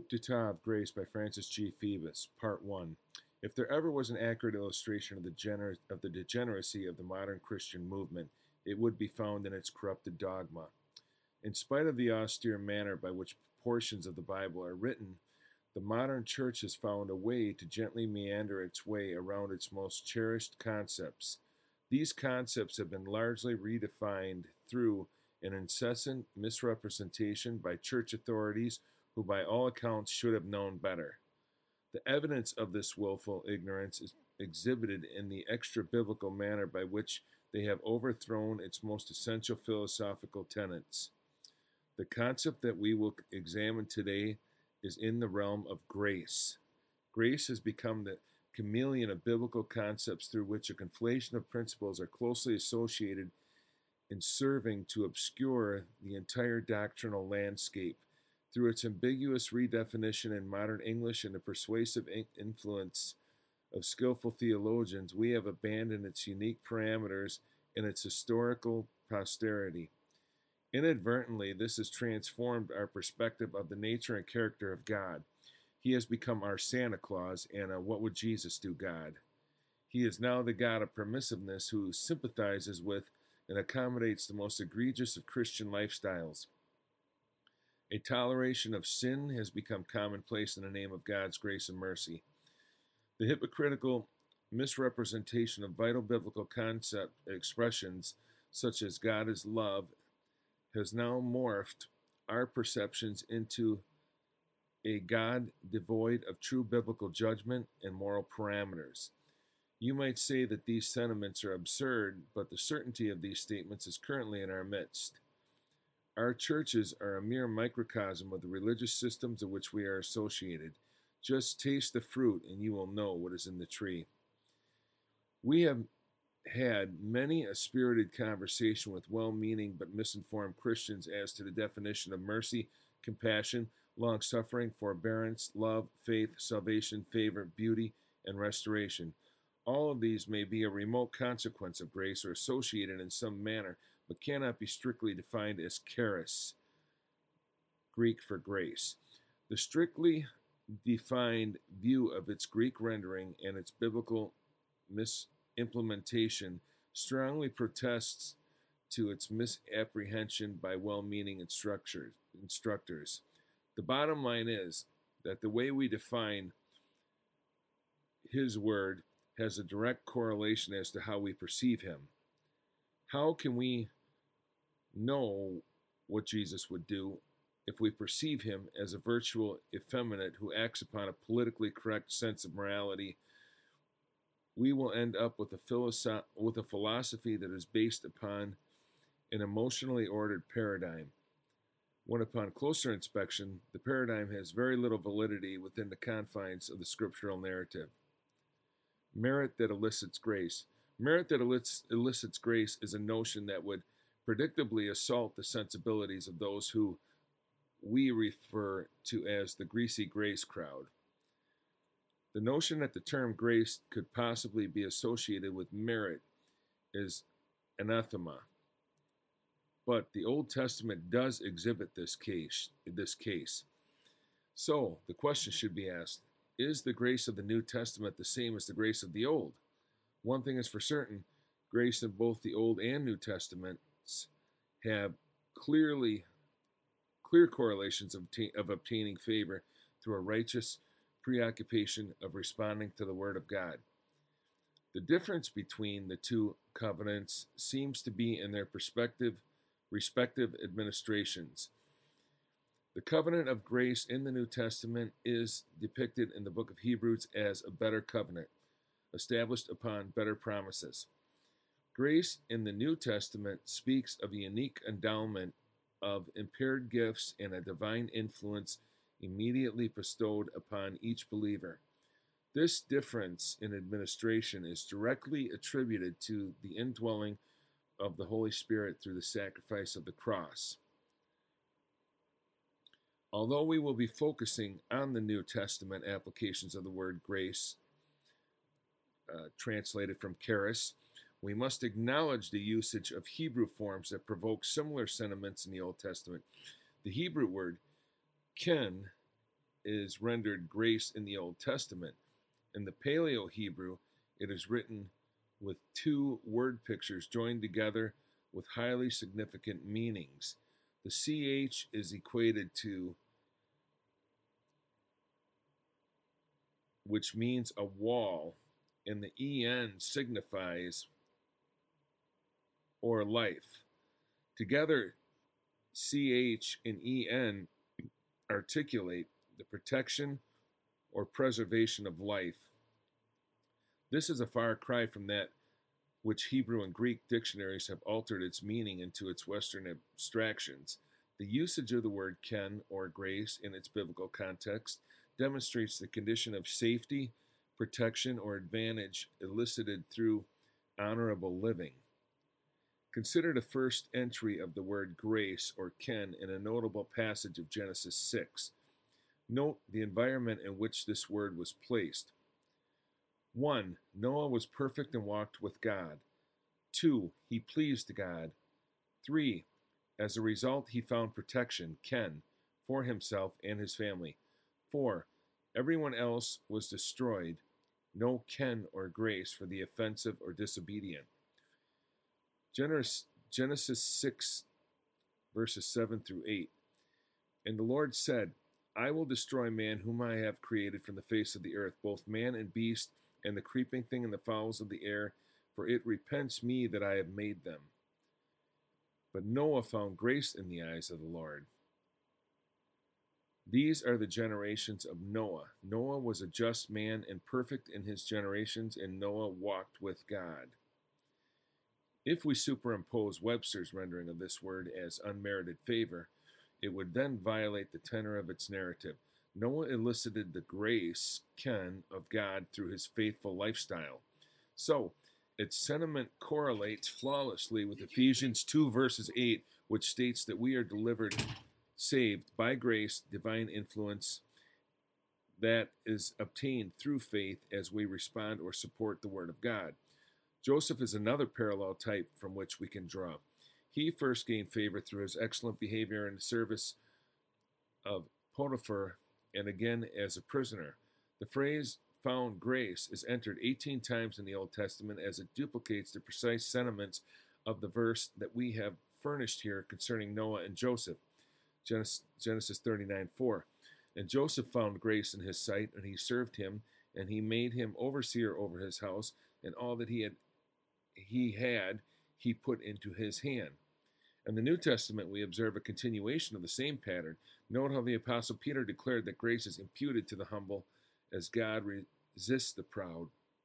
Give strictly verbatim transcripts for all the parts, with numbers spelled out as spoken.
Coup d'etat of Grace by Francis G. Phoebus, Part one. If there ever was an accurate illustration of the, gener- of the degeneracy of the modern Christian movement, it would be found in its corrupted dogma. In spite of the austere manner by which portions of the Bible are written, the modern church has found a way to gently meander its way around its most cherished concepts. These concepts have been largely redefined through an incessant misrepresentation by church authorities who by all accounts should have known better. The evidence of this willful ignorance is exhibited in the extra-biblical manner by which they have overthrown its most essential philosophical tenets. The concept that we will examine today is in the realm of grace. Grace has become the chameleon of biblical concepts through which a conflation of principles are closely associated in serving to obscure the entire doctrinal landscape. Through its ambiguous redefinition in modern English and the persuasive influence of skillful theologians, we have abandoned its unique parameters and its historical posterity. Inadvertently, this has transformed our perspective of the nature and character of God. He has become our Santa Claus and a what would Jesus do God. He is now the God of permissiveness who sympathizes with and accommodates the most egregious of Christian lifestyles. A toleration of sin has become commonplace in the name of God's grace and mercy. The hypocritical misrepresentation of vital biblical concept expressions, such as God is love, has now morphed our perceptions into a God devoid of true biblical judgment and moral parameters. You might say that these sentiments are absurd, but the certainty of these statements is currently in our midst. Our churches are a mere microcosm of the religious systems of which we are associated. Just taste the fruit and you will know what is in the tree. We have had many a spirited conversation with well-meaning but misinformed Christians as to the definition of mercy, compassion, long-suffering, forbearance, love, faith, salvation, favor, beauty, and restoration. All of these may be a remote consequence of grace or associated in some manner, but cannot be strictly defined as charis, Greek for grace. The strictly defined view of its Greek rendering and its biblical misimplementation strongly protests to its misapprehension by well-meaning instructors. The bottom line is that the way we define His Word has a direct correlation as to how we perceive Him. How can we know what Jesus would do if we perceive Him as a virtual effeminate who acts upon a politically correct sense of morality? We will end up with a, philosoph- with a philosophy that is based upon an emotionally ordered paradigm. When upon closer inspection, the paradigm has very little validity within the confines of the scriptural narrative. Merit that elicits grace. Merit that elicits, elicits grace is a notion that would predictably assault the sensibilities of those who we refer to as the greasy grace crowd. The notion that the term grace could possibly be associated with merit is anathema. But the Old Testament does exhibit this case, this case. So the question should be asked, is the grace of the New Testament the same as the grace of the Old? One thing is for certain, grace in both the Old and New Testaments have clearly clear correlations of, of obtaining favor through a righteous preoccupation of responding to the Word of God. The difference between the two covenants seems to be in their perspective, respective administrations. The covenant of grace in the New Testament is depicted in the book of Hebrews as a better covenant, established upon better promises. Grace in the New Testament speaks of a unique endowment of impaired gifts and a divine influence immediately bestowed upon each believer. This difference in administration is directly attributed to the indwelling of the Holy Spirit through the sacrifice of the cross. Although we will be focusing on the New Testament applications of the word grace, uh, translated from charis, we must acknowledge the usage of Hebrew forms that provoke similar sentiments in the Old Testament. The Hebrew word ken is rendered grace in the Old Testament. In the Paleo Hebrew, it is written with two word pictures joined together with highly significant meanings. The C H is equated to, which means a wall, and the E N signifies or life. Together, C H and E N articulate the protection or preservation of life. This is a far cry from that which Hebrew and Greek dictionaries have altered its meaning into its Western abstractions. The usage of the word ken, or grace, in its biblical context demonstrates the condition of safety, protection, or advantage elicited through honorable living. Consider the first entry of the word grace, or ken, in a notable passage of Genesis six. Note the environment in which this word was placed. one. Noah was perfect and walked with God. two. He pleased God. three. As a result, he found protection, ken, for himself and his family. four. Everyone else was destroyed. No ken or grace for the offensive or disobedient. Genesis six, verses seven through eight. And the Lord said, I will destroy man whom I have created from the face of the earth, both man and beast, and the creeping thing and the fowls of the air, for it repents me that I have made them. But Noah found grace in the eyes of the Lord. These are the generations of Noah. Noah was a just man and perfect in his generations, and Noah walked with God. If we superimpose Webster's rendering of this word as unmerited favor, it would then violate the tenor of its narrative. Noah elicited the grace, ken, of God through his faithful lifestyle. So, its sentiment correlates flawlessly with Ephesians two, verses eight, which states that we are delivered, saved by grace, divine influence that is obtained through faith as we respond or support the Word of God. Joseph is another parallel type from which we can draw. He first gained favor through his excellent behavior in the service of Potiphar and again as a prisoner. The phrase found grace is entered eighteen times in the Old Testament as it duplicates the precise sentiments of the verse that we have furnished here concerning Noah and Joseph. Genesis thirty-nine four. And Joseph found grace in his sight, and he served him, and he made him overseer over his house, and all that he had he had he put into his hand. In the New Testament, we observe a continuation of the same pattern. Note how the Apostle Peter declared that grace is imputed to the humble as God resists the proud.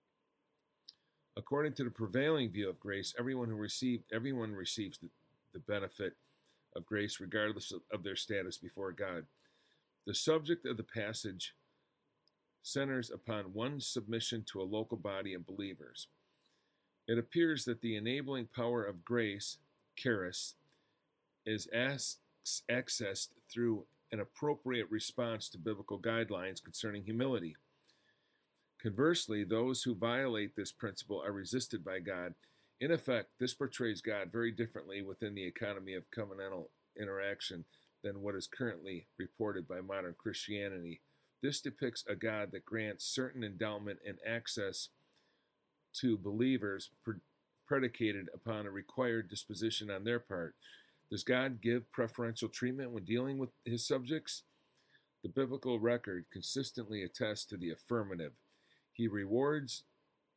According to the prevailing view of grace, everyone who received, everyone receives the, the benefit of grace regardless of, of their status before God. The subject of the passage centers upon one's submission to a local body of believers. It appears that the enabling power of grace, charis, is as- accessed through an appropriate response to biblical guidelines concerning humility. Conversely, those who violate this principle are resisted by God. In effect, this portrays God very differently within the economy of covenantal interaction than what is currently reported by modern Christianity. This depicts a God that grants certain endowment and access to believers pre- predicated upon a required disposition on their part. Does God give preferential treatment when dealing with his subjects? The biblical record consistently attests to the affirmative. He rewards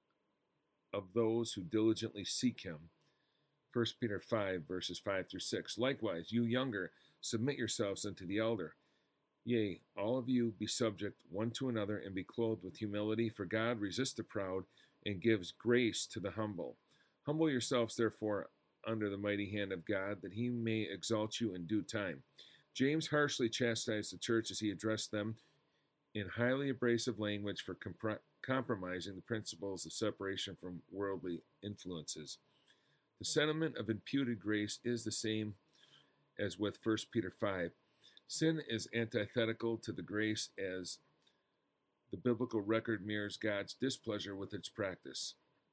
of those who diligently seek him. First Peter five, verses five through six. Likewise, you younger, submit yourselves unto the elder. Yea, all of you be subject one to another, and be clothed with humility, for God resists the proud, and gives grace to the humble. Humble yourselves, therefore, under the mighty hand of God, that he may exalt you in due time. James harshly chastised the church as he addressed them in highly abrasive language for compr- compromising the principles of separation from worldly influences. The sentiment of imputed grace is the same as with First Peter five. Sin is antithetical to the grace as the biblical record mirrors God's displeasure with its practice.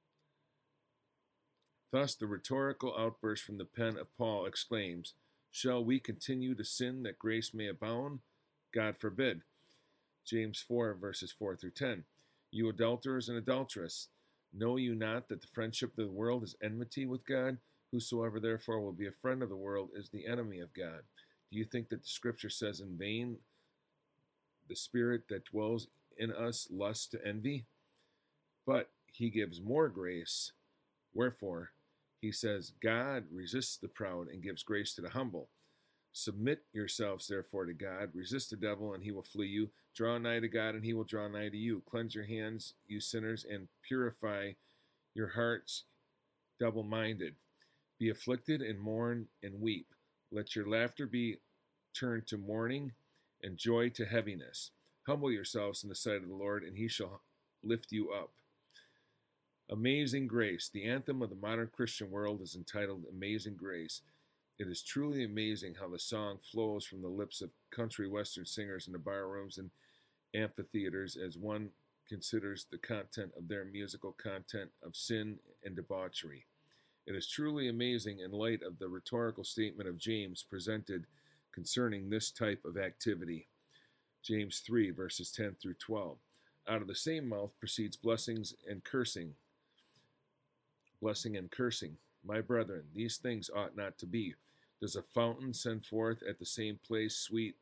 Thus, the rhetorical outburst from the pen of Paul exclaims, "Shall we continue to sin that grace may abound? God forbid." James four, verses four through ten. You adulterers and adulteresses, know you not that the friendship of the world is enmity with God? Whosoever therefore will be a friend of the world is the enemy of God. Do you think that the scripture says in vain, the spirit that dwells in us lusts to envy? But he gives more grace. Wherefore, he says, God resists the proud and gives grace to the humble. Submit yourselves therefore to God. Resist the devil, and he will flee you. Draw nigh to God, and he will draw nigh to you. Cleanse your hands, you sinners, and purify your hearts, double-minded. Be afflicted and mourn and weep. Let your laughter be turned to mourning and joy to heaviness. Humble yourselves in the sight of the Lord, and he shall lift you up. Amazing Grace. The anthem of the modern Christian world is entitled Amazing Grace. It is truly amazing how the song flows from the lips of country western singers in the bar rooms and amphitheaters as one considers the content of their musical content of sin and debauchery. It is truly amazing in light of the rhetorical statement of James presented concerning this type of activity. James three, verses ten through twelve. Out of the same mouth proceeds blessings and cursing. Blessing and cursing. My brethren, these things ought not to be. Does a fountain send forth at the same place sweet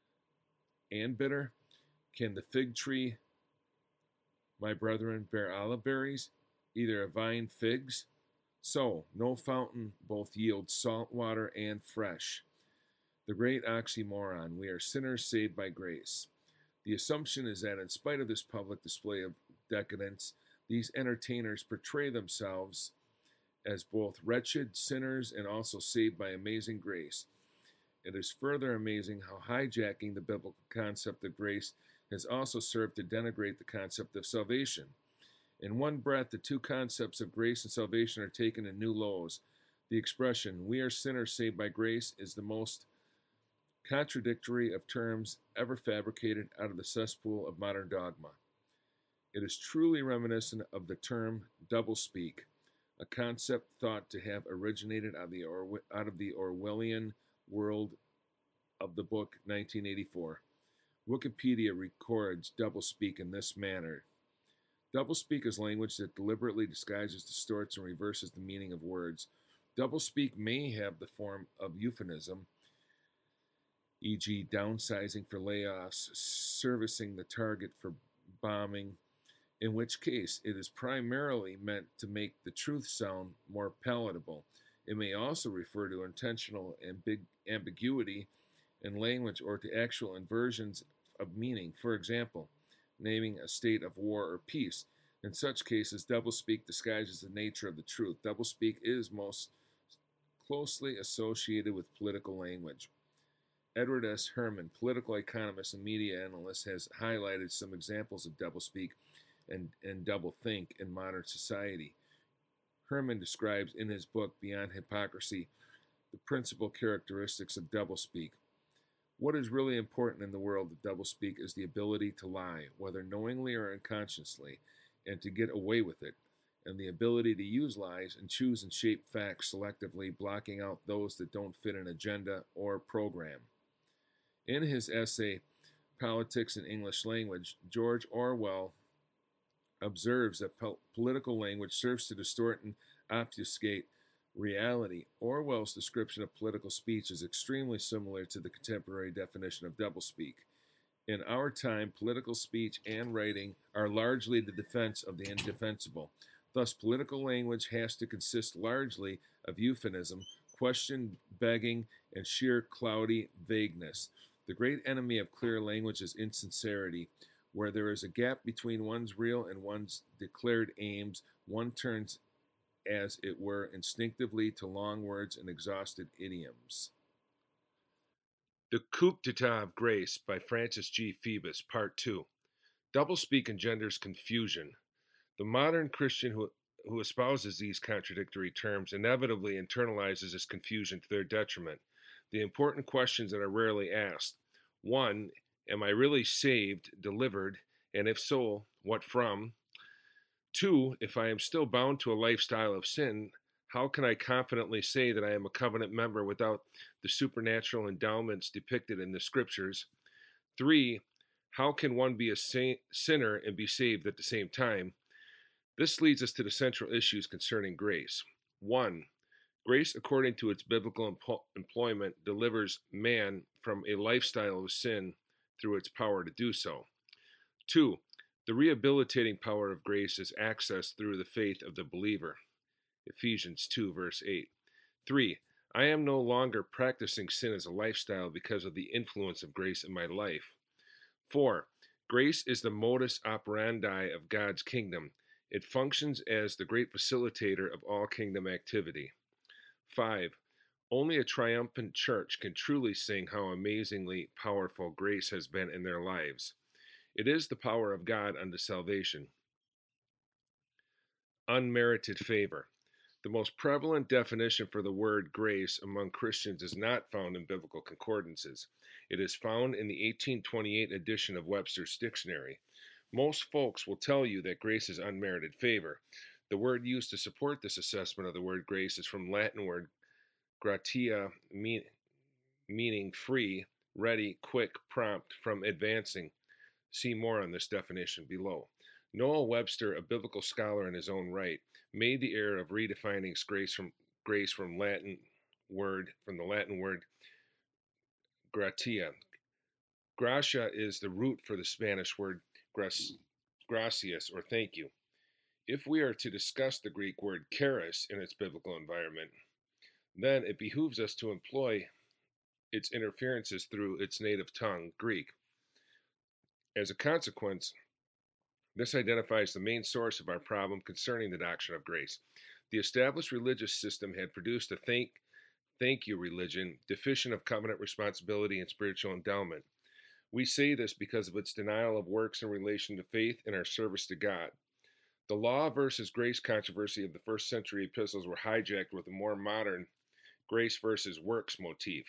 and bitter? Can the fig tree, my brethren, bear olive berries, either a vine figs? So, no fountain both yields salt water and fresh. The great oxymoron, we are sinners saved by grace. The assumption is that in spite of this public display of decadence, these entertainers portray themselves as both wretched sinners and also saved by amazing grace. It is further amazing how hijacking the biblical concept of grace has also served to denigrate the concept of salvation. In one breath, the two concepts of grace and salvation are taken in new lows. The expression, we are sinners saved by grace, is the most contradictory of terms ever fabricated out of the cesspool of modern dogma. It is truly reminiscent of the term doublespeak, a concept thought to have originated out of the, Orwe- out of the Orwellian world of the book nineteen eighty-four. Wikipedia records doublespeak in this manner. Doublespeak is language that deliberately disguises, distorts, and reverses the meaning of words. Doublespeak may have the form of euphemism, for example downsizing for layoffs, servicing the target for bombing, in which case it is primarily meant to make the truth sound more palatable. It may also refer to intentional ambig- ambiguity in language or to actual inversions of meaning. For example, naming a state of war or peace. In such cases, doublespeak disguises the nature of the truth. Doublespeak is most closely associated with political language. Edward S. Herman, political economist and media analyst, has highlighted some examples of doublespeak and, and doublethink in modern society. Herman describes in his book, Beyond Hypocrisy, the principal characteristics of doublespeak. What is really important in the world of doublespeak is the ability to lie, whether knowingly or unconsciously, and to get away with it, and the ability to use lies and choose and shape facts selectively, blocking out those that don't fit an agenda or program. In his essay, Politics in English Language, George Orwell observes that po- political language serves to distort and obfuscate reality. Orwell's description of political speech is extremely similar to the contemporary definition of doublespeak. In our time, political speech and writing are largely the defense of the indefensible. Thus, political language has to consist largely of euphemism, question begging, and sheer cloudy vagueness. The great enemy of clear language is insincerity. Where there is a gap between one's real and one's declared aims, one turns, as it were, instinctively to long words and exhausted idioms. The Coup d'etat of Grace by Francis G. Phoebus, Part two. Doublespeak engenders confusion. The modern Christian who, who espouses these contradictory terms inevitably internalizes this confusion to their detriment. The important questions that are rarely asked. One, am I really saved, delivered, and if so, what from? Two, if I am still bound to a lifestyle of sin, how can I confidently say that I am a covenant member without the supernatural endowments depicted in the scriptures? Three, How can one be a saint, sinner and be saved at the same time? This leads us to the central issues concerning grace. One, grace, according to its biblical empo- employment, delivers man from a lifestyle of sin through its power to do so. Two, the rehabilitating power of grace is accessed through the faith of the believer. Ephesians two, verse eight. Three, I am no longer practicing sin as a lifestyle because of the influence of grace in my life. Four, grace is the modus operandi of God's kingdom. It functions as the great facilitator of all kingdom activity. Five, only a triumphant church can truly sing how amazingly powerful grace has been in their lives. It is the power of God unto salvation. Unmerited favor. The most prevalent definition for the word grace among Christians is not found in biblical concordances. It is found in the eighteen twenty-eight edition of Webster's Dictionary. Most folks will tell you that grace is unmerited favor. The word used to support this assessment of the word grace is from Latin word gratia, mean, meaning free, ready, quick, prompt, from advancing. See more on this definition below. Noah Webster, a biblical scholar in his own right, made the error of redefining grace from grace from Latin word from the Latin word gratia. Gracia is the root for the Spanish word gracias, or thank you. If we are to discuss the Greek word charis in its biblical environment, then it behooves us to employ its interferences through its native tongue, Greek. As a consequence, this identifies the main source of our problem concerning the doctrine of grace. The established religious system had produced a thank, thank you religion deficient of covenant responsibility and spiritual endowment. We say this because of its denial of works in relation to faith and our service to God. The law versus grace controversy of the first century epistles were hijacked with a more modern grace versus works motif.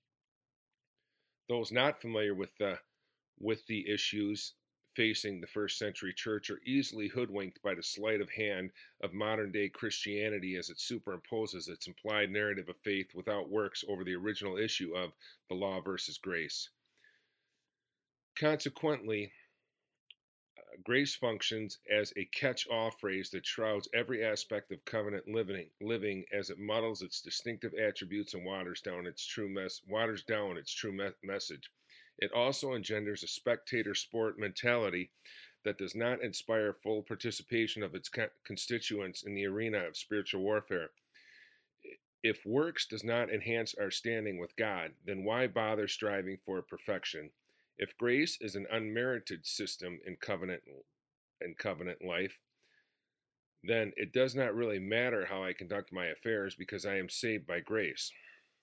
Those not familiar with the, with the issues facing the first century church are easily hoodwinked by the sleight of hand of modern day Christianity as it superimposes its implied narrative of faith without works over the original issue of the law versus grace. Consequently, uh, grace functions as a catch-all phrase that shrouds every aspect of covenant living, living as it muddles its distinctive attributes and waters down its true mes- waters down its true me- message. It also engenders a spectator sport mentality that does not inspire full participation of its co- constituents in the arena of spiritual warfare. If works does not enhance our standing with God, then why bother striving for perfection? If grace is an unmerited system in covenant in covenant life, then it does not really matter how I conduct my affairs because I am saved by grace.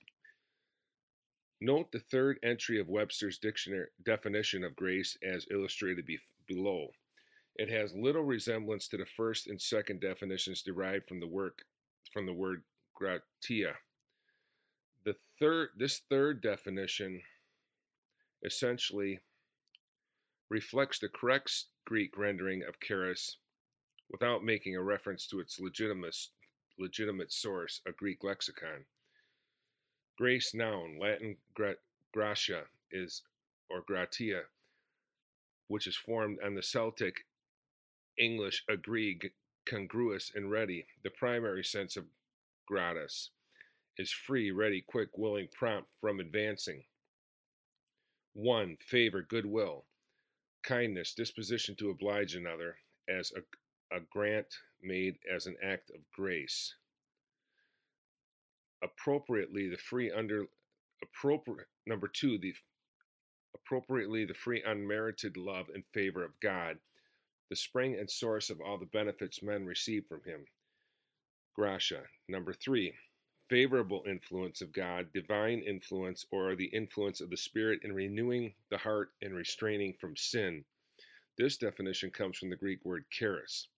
Note the third entry of Webster's dictionary definition of grace as illustrated be- below. It has little resemblance to the first and second definitions derived from the work from the word gratia. The third this third definition essentially reflects the correct Greek rendering of charis without making a reference to its legitimate legitimate source, a Greek lexicon. Grace noun, Latin gra- gratia, is, or gratia, which is formed on the Celtic English agree, congruous, and ready. The primary sense of gratis is free, ready, quick, willing, prompt, from advancing. One, favor, goodwill, kindness, disposition to oblige another, as a, a grant made as an act of grace. Appropriately, the free under appropriate number two, the appropriately the free unmerited love and favor of God, the spring and source of all the benefits men receive from him. Gratia. Number three, favorable influence of God, divine influence, or the influence of the Spirit in renewing the heart and restraining from sin. This definition comes from the Greek word charis.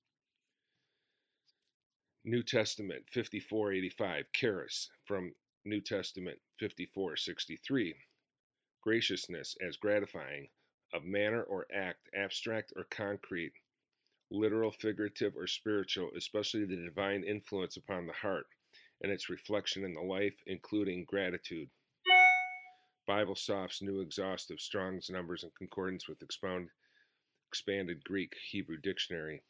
New Testament fifty-four eighty-five, charis, from New Testament fifty-four sixty-three. Graciousness as gratifying, of manner or act, abstract or concrete, literal, figurative, or spiritual, especially the divine influence upon the heart and its reflection in the life, including gratitude. BibleSoft's New Exhaustive Strong's Numbers and Concordance with Expound, Expanded Greek Hebrew Dictionary.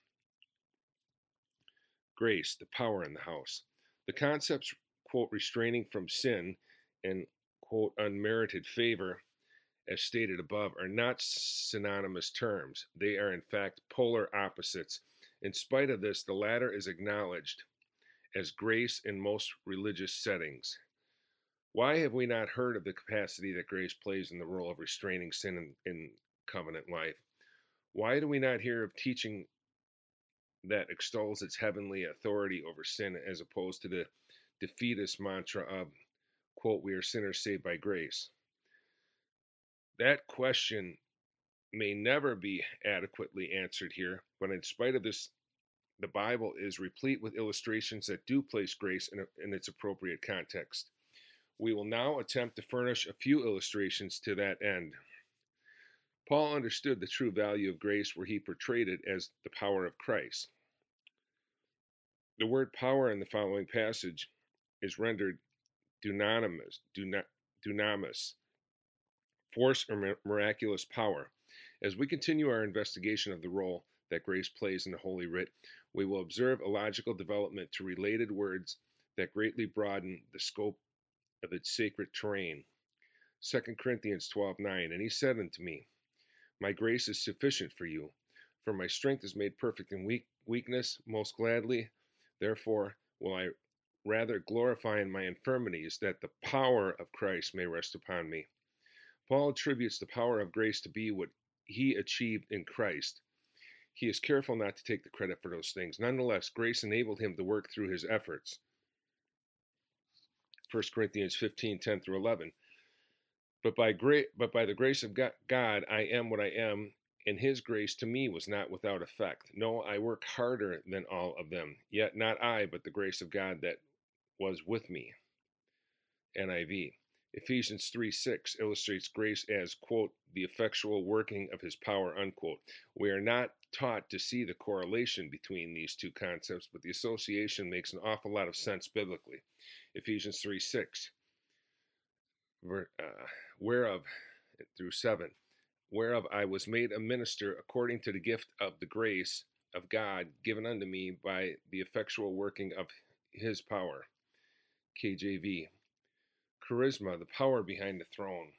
Grace, the power in the house. The concepts, quote, restraining from sin and, quote, unmerited favor, as stated above, are not synonymous terms. They are, in fact, polar opposites. In spite of this, the latter is acknowledged as grace in most religious settings. Why have we not heard of the capacity that grace plays in the role of restraining sin in, in covenant life? Why do we not hear of teaching that extols its heavenly authority over sin as opposed to the defeatist mantra of, quote, we are sinners saved by grace? That question may never be adequately answered here, but in spite of this, the Bible is replete with illustrations that do place grace in, a, in its appropriate context. We will now attempt to furnish a few illustrations to that end. Paul understood the true value of grace where he portrayed it as the power of Christ. The word power in the following passage is rendered dunamis, dunamis, force or miraculous power. As we continue our investigation of the role that grace plays in the Holy Writ, we will observe a logical development to related words that greatly broaden the scope of its sacred terrain. Second Corinthians twelve nine, and he said unto me, my grace is sufficient for you, for my strength is made perfect in weak, weakness. Most gladly, therefore, will I rather glorify in my infirmities, that the power of Christ may rest upon me. Paul attributes the power of grace to be what he achieved in Christ. He is careful not to take the credit for those things. Nonetheless, grace enabled him to work through his efforts. First Corinthians fifteen ten through eleven. But by great, but by the grace of God, I am what I am, and his grace to me was not without effect. No, I work harder than all of them. Yet not I, but the grace of God that was with me. N I V. Ephesians three six illustrates grace as, quote, the effectual working of his power, unquote. We are not taught to see the correlation between these two concepts, but the association makes an awful lot of sense biblically. Ephesians three six. Uh, whereof, through seven, whereof I was made a minister according to the gift of the grace of God given unto me by the effectual working of his power. K J V. Charisma, the power behind the throne.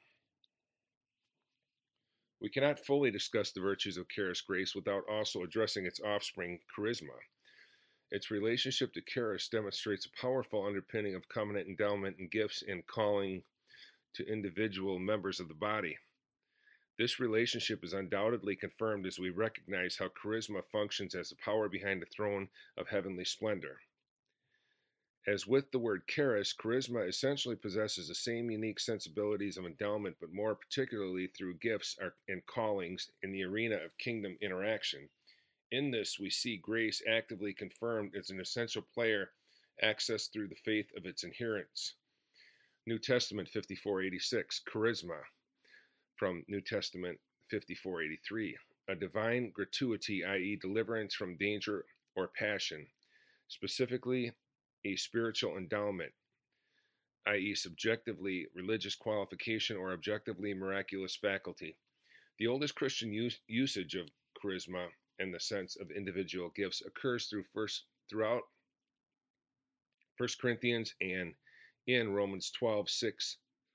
We cannot fully discuss the virtues of charis grace without also addressing its offspring, charisma. Its relationship to charis demonstrates a powerful underpinning of covenant endowment and gifts and calling to individual members of the body. This relationship is undoubtedly confirmed as we recognize how charisma functions as the power behind the throne of heavenly splendor. As with the word charis, charisma essentially possesses the same unique sensibilities of endowment, but more particularly through gifts and callings in the arena of kingdom interaction. In this, we see grace actively confirmed as an essential player accessed through the faith of its adherents. New Testament fifty-four eighty-six, charisma, from New Testament fifty-four eighty-three, a divine gratuity, that is deliverance from danger or passion, specifically a spiritual endowment, that is subjectively religious qualification or objectively miraculous faculty. The oldest Christian use, usage of charisma in the sense of individual gifts occurs through first, throughout First Corinthians and in Romans twelve six,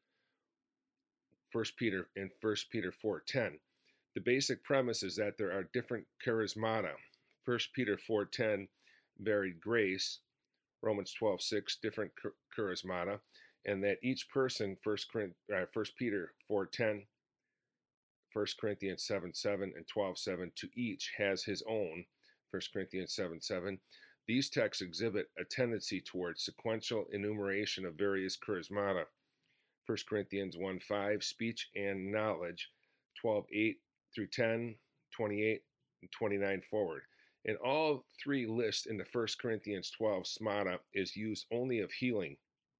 First Peter, and First Peter four ten. The basic premise is that there are different charismata. First Peter four ten, varied grace. Romans twelve six, different charismata. And that each person, First Peter four ten, First Corinthians seven seven, and twelve seven, to each has his own, First Corinthians seven seven. These texts exhibit a tendency towards sequential enumeration of various charismata. First Corinthians one five, speech and knowledge, twelve eight through ten, twenty-eight, and twenty-nine forward. In all three lists in the First Corinthians twelve smata is used only of healing.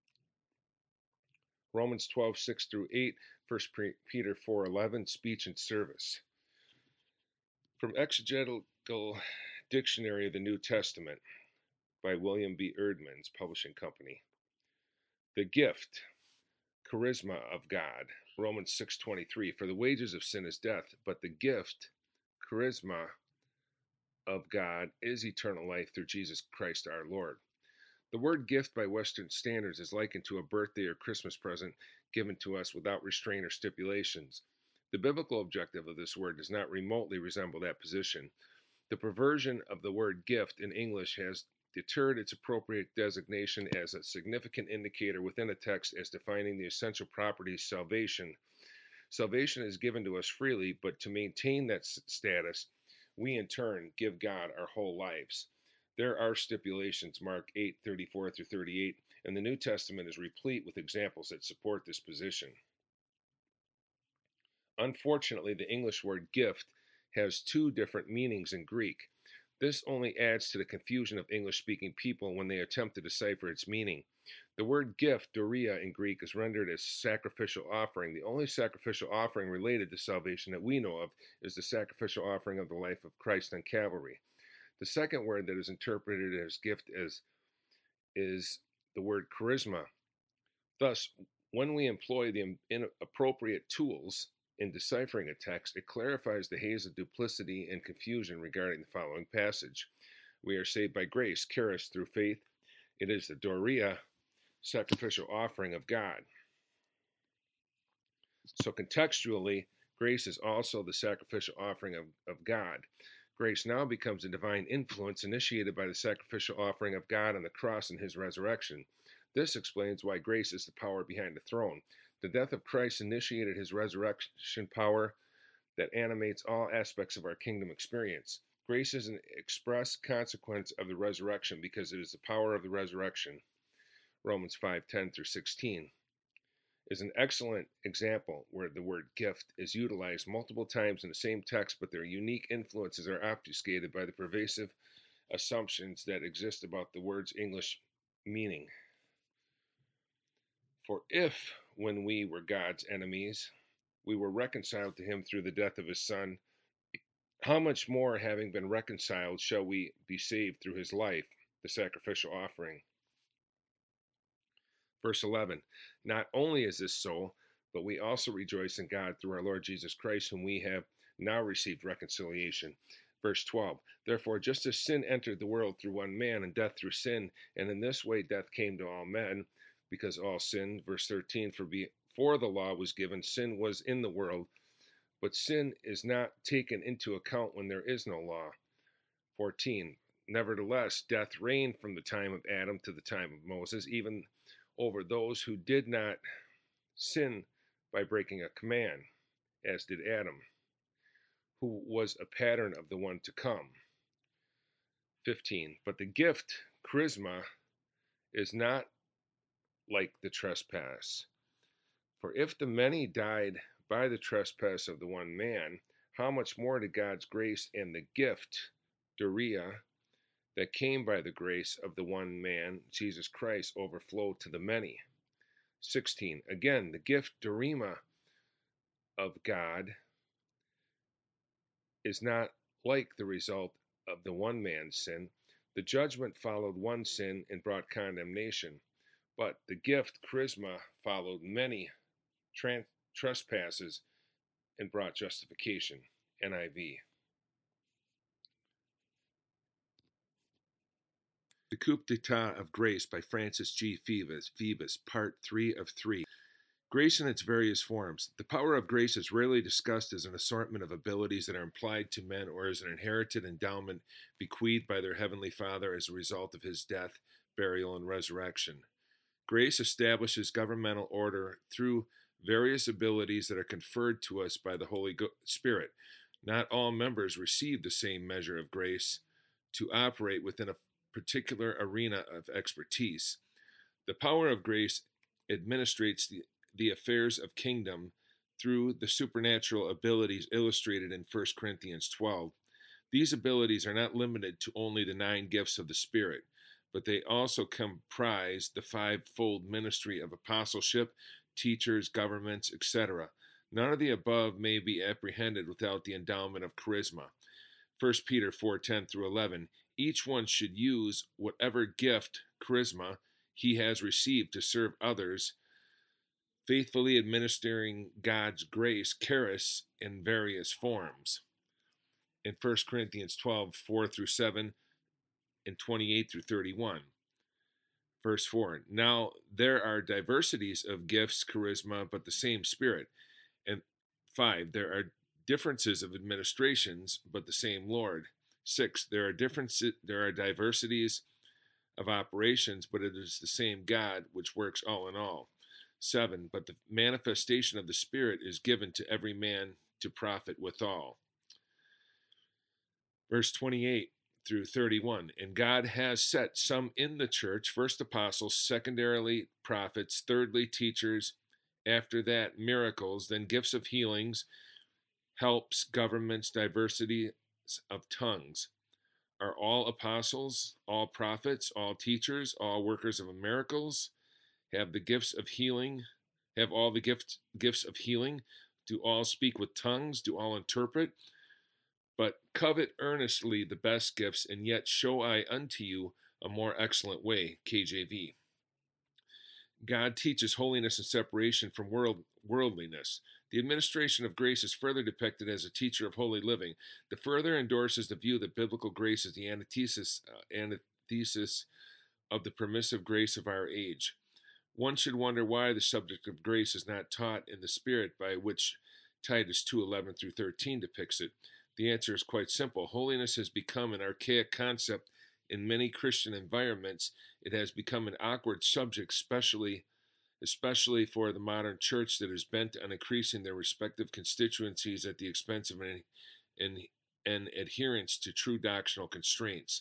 Romans twelve six through eight, First Peter four eleven, speech and service. From Exegetical Dictionary of the New Testament by William B. Erdman's Publishing Company. The gift, charisma of God, Romans six twenty-three, for the wages of sin is death, but the gift, charisma, of God is eternal life through Jesus Christ our Lord. The word gift by Western standards is likened to a birthday or Christmas present given to us without restraint or stipulations. The biblical objective of this word does not remotely resemble that position. The perversion of the word gift in English has deterred its appropriate designation as a significant indicator within a text as defining the essential properties of salvation. Salvation is given to us freely, but to maintain that status, we in turn give God our whole lives. There are stipulations, Mark eight thirty-four through thirty-eight, and the New Testament is replete with examples that support this position. Unfortunately, the English word gift has two different meanings in Greek. This only adds to the confusion of English-speaking people when they attempt to decipher its meaning. The word gift, doria in Greek, is rendered as sacrificial offering. The only sacrificial offering related to salvation that we know of is the sacrificial offering of the life of Christ on Calvary. The second word that is interpreted as gift is, is the word charisma. Thus, when we employ the inappropriate tools in deciphering a text, it clarifies the haze of duplicity and confusion regarding the following passage. We are saved by grace, charis, through faith. It is the doria, sacrificial offering of God. So contextually, grace is also the sacrificial offering of, of God. Grace now becomes a divine influence initiated by the sacrificial offering of God on the cross and his resurrection. This explains why grace is the power behind the throne. The death of Christ initiated his resurrection power that animates all aspects of our kingdom experience. Grace is an express consequence of the resurrection because it is the power of the resurrection. Romans five ten through sixteen is an excellent example where the word gift is utilized multiple times in the same text, but their unique influences are obfuscated by the pervasive assumptions that exist about the word's English meaning. For if, when we were God's enemies, we were reconciled to him through the death of his Son, how much more, having been reconciled, shall we be saved through his life, the sacrificial offering? Verse eleven, not only is this so, but we also rejoice in God through our Lord Jesus Christ, whom we have now received reconciliation. Verse twelve, therefore, just as sin entered the world through one man, and death through sin, and in this way death came to all men, because all sinned. Verse thirteen, for before the law was given, sin was in the world, but sin is not taken into account when there is no law. fourteen, nevertheless, death reigned from the time of Adam to the time of Moses, even over those who did not sin by breaking a command, as did Adam, who was a pattern of the one to come. fifteen, but the gift, charisma, is not like the trespass. For if the many died by the trespass of the one man, how much more did God's grace and the gift, doria, that came by the grace of the one man, Jesus Christ, overflow to the many? sixteen. Again, the gift, dorima, of God is not like the result of the one man's sin. The judgment followed one sin and brought condemnation, but the gift, charisma, followed many trans- trespasses and brought justification. N I V. The Coup d'etat of Grace by Francis G. Phoebus, Phoebus, Part three of three. Grace in its various forms. The power of grace is rarely discussed as an assortment of abilities that are implied to men or as an inherited endowment bequeathed by their Heavenly Father as a result of his death, burial, and resurrection. Grace establishes governmental order through various abilities that are conferred to us by the Holy Spirit. Not all members receive the same measure of grace to operate within a particular arena of expertise. The power of grace administrates the, the affairs of kingdom through the supernatural abilities illustrated in First Corinthians twelve. These abilities are not limited to only the nine gifts of the Spirit, but they also comprise the fivefold ministry of apostleship, teachers, governments, et cetera. None of the above may be apprehended without the endowment of charisma. First Peter four ten through eleven. Each one should use whatever gift, charisma, he has received to serve others faithfully administering God's grace, charis, in various forms. In First Corinthians twelve, four through seven, and twenty-eight through thirty-one. Verse four, now there are diversities of gifts, charisma, but the same Spirit. And five, there are differences of administrations, but the same Lord. Six, there are differences, there are diversities of operations, but it is the same God which works all in all. Seven, but the manifestation of the Spirit is given to every man to profit withal. Verse twenty-eight through thirty-one, and God has set some in the church, first apostles, secondarily prophets, thirdly teachers, after that miracles, then gifts of healings, helps, governments, diversities of tongues. Are all apostles, all prophets, all teachers, all workers of miracles? Have the gifts of healing? Have all the gift, gifts of healing? Do all speak with tongues? Do all interpret? But covet earnestly the best gifts, and yet show I unto you a more excellent way. K J V. God teaches holiness and separation from world, worldliness. The administration of grace is further depicted as a teacher of holy living. The further endorses the view that biblical grace is the antithesis, uh, antithesis of the permissive grace of our age. One should wonder why the subject of grace is not taught in the spirit by which Titus two eleven through thirteen depicts it. The answer is quite simple. Holiness has become an archaic concept in many Christian environments. It has become an awkward subject, especially, especially for the modern church that is bent on increasing their respective constituencies at the expense of an, an, an adherence to true doctrinal constraints.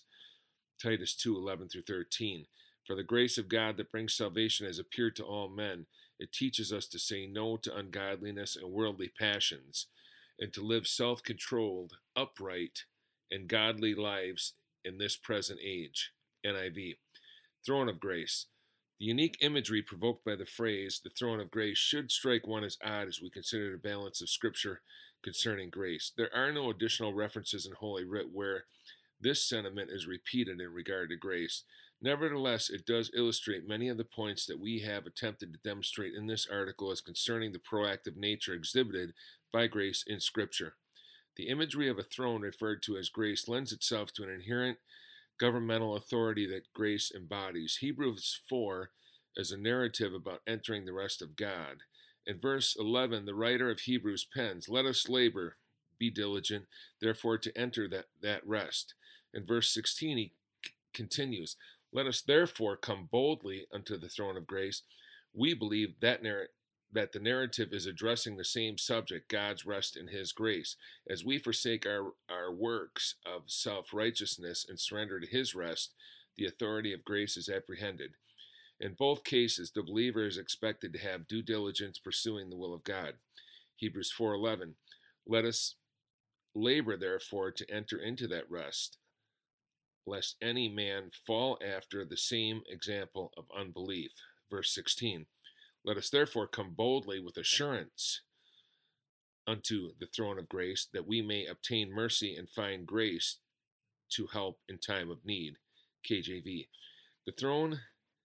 Titus two eleven through thirteen. For the grace of God that brings salvation has appeared to all men. It teaches us to say no to ungodliness and worldly passions, and to live self-controlled, upright, and godly lives in this present age. N I V. Throne of grace. The unique imagery provoked by the phrase, the throne of grace, should strike one as odd as we consider the balance of Scripture concerning grace. There are no additional references in Holy Writ where this sentiment is repeated in regard to grace. Nevertheless, it does illustrate many of the points that we have attempted to demonstrate in this article as concerning the proactive nature exhibited by grace in Scripture. The imagery of a throne referred to as grace lends itself to an inherent governmental authority that grace embodies. Hebrews four is a narrative about entering the rest of God. In verse eleven, the writer of Hebrews pens, let us labor, be diligent, therefore to enter that, that rest. In verse sixteen, he c- continues, let us therefore come boldly unto the throne of grace. We believe that narrative that the narrative is addressing the same subject, God's rest in his grace. As we forsake our, our works of self-righteousness and surrender to his rest, the authority of grace is apprehended. In both cases, the believer is expected to have due diligence pursuing the will of God. Hebrews four eleven, let us labor therefore to enter into that rest, lest any man fall after the same example of unbelief. Verse sixteen, let us therefore come boldly with assurance unto the throne of grace, that we may obtain mercy and find grace to help in time of need. K J V. The throne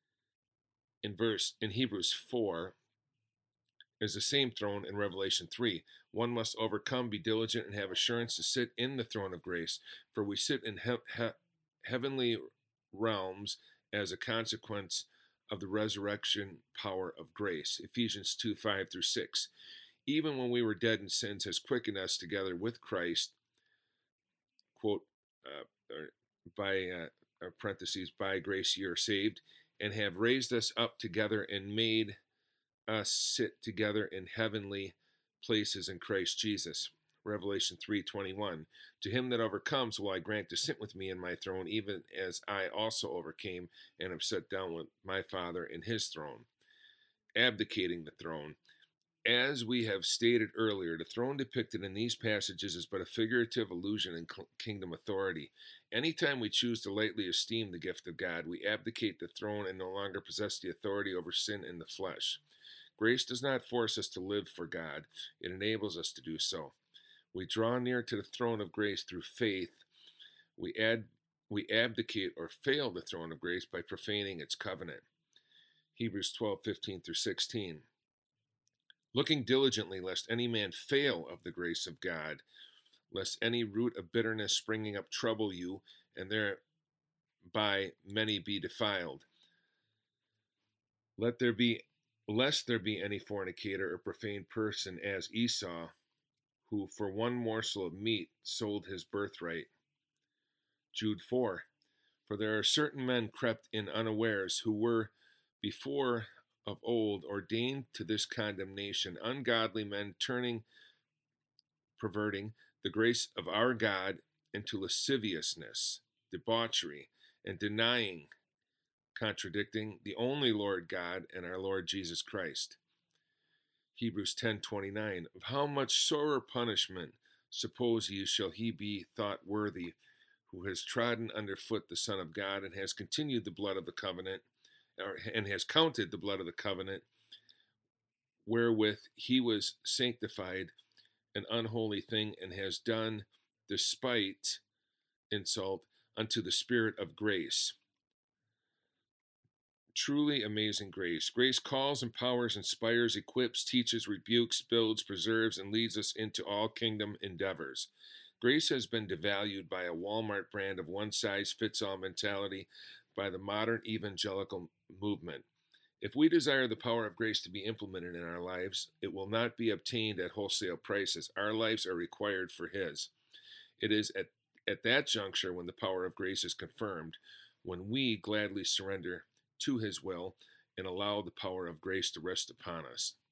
in verse in Hebrews four is the same throne in Revelation three. One must overcome, be diligent, and have assurance to sit in the throne of grace, for we sit in he- he- heavenly realms as a consequence of the resurrection power of grace. Ephesians two five through six. Even when we were dead in sins, has quickened us together with Christ, quote, uh, by uh, parentheses, by grace ye are saved, and have raised us up together and made us sit together in heavenly places in Christ Jesus. Revelation three twenty-one. To him that overcomes will I grant to sit with me in my throne, even as I also overcame and am set down with my Father in his throne. Abdicating the throne. As we have stated earlier, the throne depicted in these passages is but a figurative allusion in kingdom authority. Anytime we choose to lightly esteem the gift of God, we abdicate the throne and no longer possess the authority over sin in the flesh. Grace does not force us to live for God. It enables us to do so. We draw near to the throne of grace through faith. We add, we abdicate or fail the throne of grace by profaning its covenant. Hebrews twelve fifteen through sixteen. looking diligently lest any man fail of the grace of God, lest any root of bitterness springing up trouble you, and thereby many be defiled. Let there be, lest there be any fornicator or profane person as Esau, who for one morsel of meat sold his birthright. Jude four. For there are certain men crept in unawares, who were before of old ordained to this condemnation, ungodly men turning, perverting the grace of our God into lasciviousness, debauchery, and denying, contradicting the only Lord God and our Lord Jesus Christ. Hebrews ten twenty-nine. Of how much sorer punishment, suppose ye, shall he be thought worthy, who has trodden under foot the Son of God, and has continued the blood of the covenant, or, and has counted the blood of the covenant, wherewith he was sanctified, an unholy thing, and has done despite insult unto the Spirit of grace. Truly amazing grace. Grace calls, empowers, inspires, equips, teaches, rebukes, builds, preserves, and leads us into all kingdom endeavors. Grace has been devalued by a Walmart brand of one-size-fits-all mentality by the modern evangelical movement. If we desire the power of grace to be implemented in our lives, it will not be obtained at wholesale prices. Our lives are required for His. It is at, at that juncture when the power of grace is confirmed, when we gladly surrender to His will and allow the power of grace to rest upon us.